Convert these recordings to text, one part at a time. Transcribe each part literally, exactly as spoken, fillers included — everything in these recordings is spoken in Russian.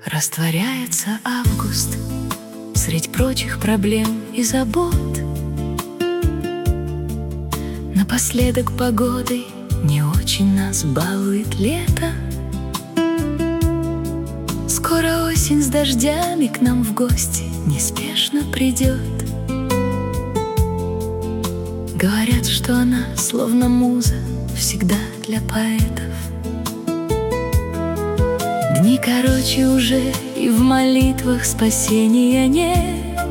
Растворяется август средь прочих проблем и забот. Напоследок погодой не очень нас балует лето. Скоро осень с дождями к нам в гости неспешно придет. Говорят, что она словно муза всегда для поэтов. Дни короче уже, и в молитвах спасения нет.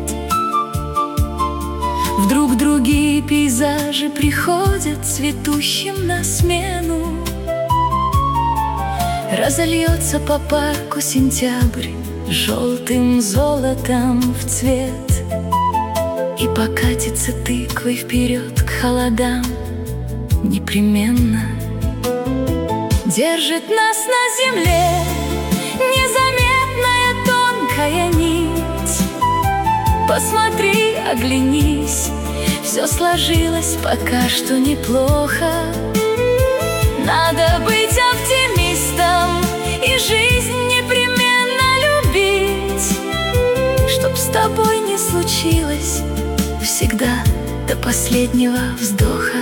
Вдруг другие пейзажи приходят цветущим на смену. Разольется по парку сентябрь желтым золотом в цвет, и покатится тыквой вперед к холодам непременно. Держит нас на земле незаметная тонкая нить. Посмотри, оглянись, все сложилось пока что неплохо. Надо быть оптимистом и жизнь непременно любить. Чтоб с тобой не случилось всегда до последнего вздоха.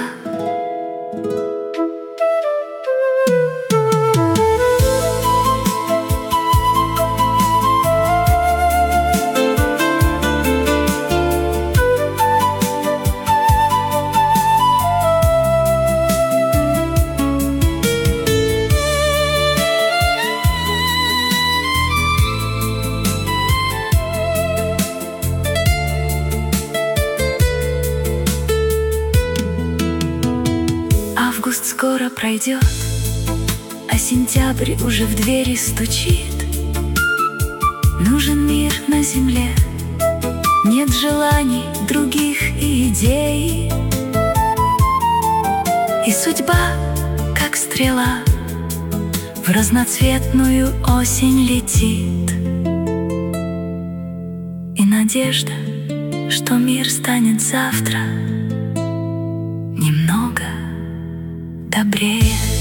Август скоро пройдет, а сентябрь уже в двери стучит. Нужен мир на земле, нет желаний других и идей. И судьба, как стрела, в разноцветную осень летит. И надежда, что мир станет завтра немного добрее.